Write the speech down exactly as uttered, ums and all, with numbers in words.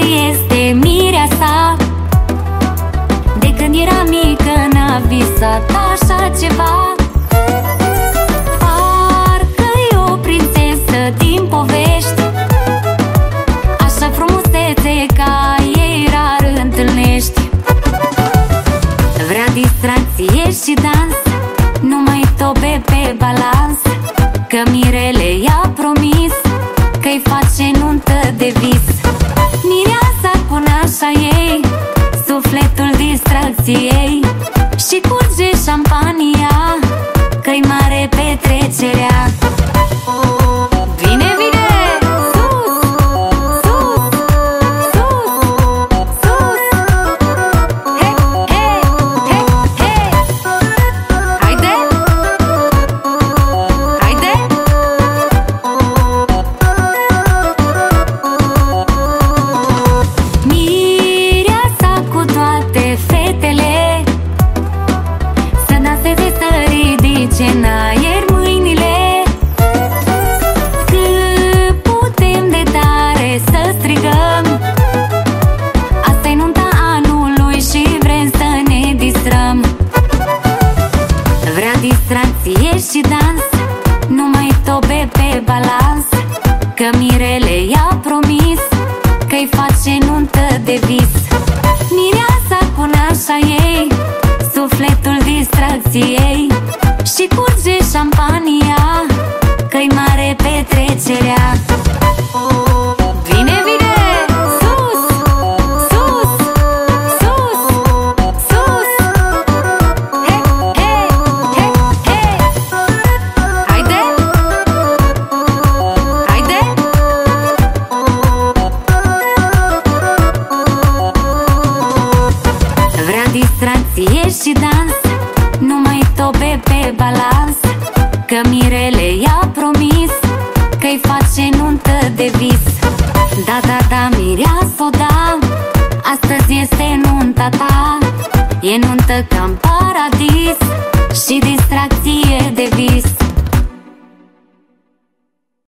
este mireasa. De când era mică n-a visat așa ceva. Parcă-i o prințesă din povești, așa frumusețe ca ei rar întâlnești. Vrea distracție și dans, numai tobe pe balans, că mirele i-a promis că-i face nuntă de vis. Mireasa cu nașa ei, sufletul distracției, și curge șampania, că-i mare petrecerea. Vine, vine! Sus! Sus! Sus! Sus! He, he, he, he! Haide! Haide! Mireasa cu toate fetele să danseze, să ridice în aer mâinile, cât putem de tare să strigăm. Asta-i nunta anului și vrem să ne distrăm. Vrea distracție și dans, numai tobe pe balans, că mirele i-a promis că-i face nuntă de vis. Mireasa cu nașa ei, sufletul distracției, și curge șampania, că-i mare petrecerea. Vine, vine! Sus! Sus! Sus! Sus! He, he, he, he! Haide! Haide! Vrea distracție și dans, numai tobe pe balans, că mirele i-a promis că-i face nuntă de vis. Da, da, da, mireasă, da, astăzi este nunta ta. E nuntă ca în paradis și distracție de vis.